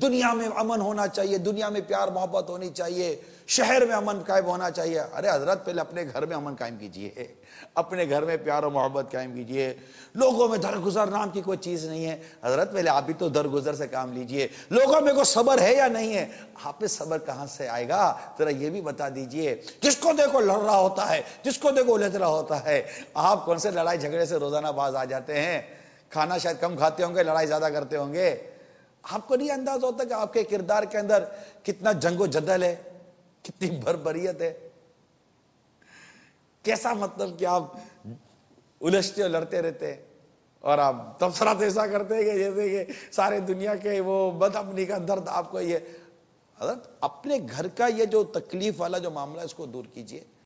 दुनिया में अमन होना चाहिए, दुनिया में प्यार मोहब्बत होनी चाहिए, शहर में अमन कायम होना चाहिए। अरे हजरत, पहले अपने घर में अमन कायम कीजिए, अपने घर में प्यार और मोहब्बत कायम कीजिए। लोगों में दरगुजर नाम की कोई चीज नहीं है। हजरत, पहले आप भी तो दरगुजर से काम लीजिए। लोगों में कोई सब्र है या नहीं है? आप में सब्र कहां से आएगा, जरा ये भी बता दीजिए। जिसको देखो लड़ रहा होता है, जिसको देखो उलझ रहा होता है। आप कौन से लड़ाई झगड़े से रोजाना बाज आ जाते हैं? खाना शायद कम खाते होंगे, लड़ाई ज्यादा करते होंगे। आपको नहीं अंदाज होता कि आपके किरदार के अंदर कितना जंगो जदल है, कितनी भरभरियत है। कैसा मतलब कि आप उलझते और लड़ते रहते हैं, और आप तबसरा तो ऐसा करते हैं कि जैसे कि सारे दुनिया के वो बदअमनी का दर्द आपको ये। अपने घर का ये जो तकलीफ वाला जो मामला है, इसको दूर कीजिए।